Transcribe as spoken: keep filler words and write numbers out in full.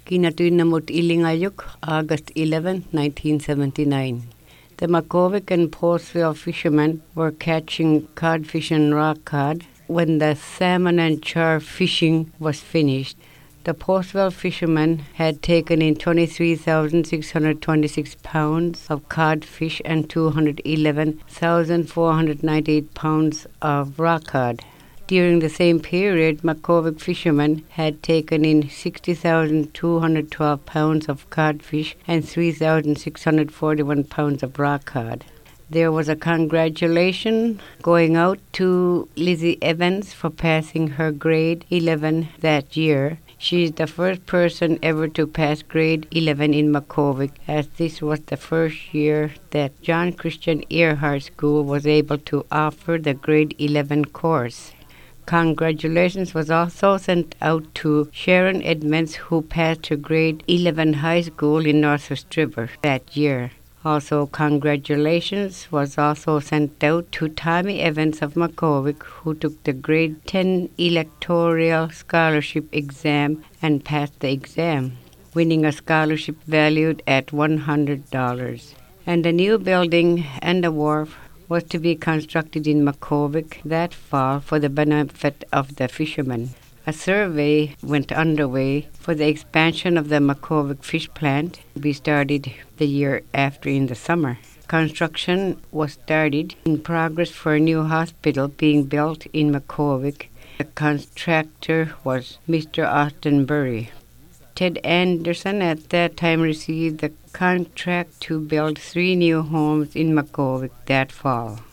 Kinatuinamut Ilingayuk, August eleventh, nineteen seventy-nine. The Makhovik and Postville fishermen were catching codfish and rock cod when the salmon and char fishing was finished. The Postville fishermen had taken in twenty-three thousand six hundred twenty-six pounds of codfish and two hundred eleven thousand four hundred ninety-eight pounds of rock cod. During the same period, Makhovik fishermen had taken in sixty thousand two hundred twelve pounds of codfish and three thousand six hundred forty-one pounds of rock cod. There was a congratulation going out to Lizzie Evans for passing her grade eleven that year. She is the first person ever to pass grade eleven in Makhovik, as this was the first year that John Christian Earhart School was able to offer the grade eleven course. Congratulations was also sent out to Sharon Edmonds, who passed her grade eleven high school in Northwest River that year. Also, congratulations was also sent out to Tommy Evans of Makhovik, who took the grade ten electoral scholarship exam and passed the exam, winning a scholarship valued at one hundred dollars. And the new building and the wharf was to be constructed in Makhovik that fall for the benefit of the fishermen. A survey went underway for the expansion of the Makhovik fish plant to be started the year after in the summer. Construction was started in progress for a new hospital being built in Makhovik. The contractor was Mister Austin Burry. Ted Anderson at that time received the contract to build three new homes in Makhovik that fall.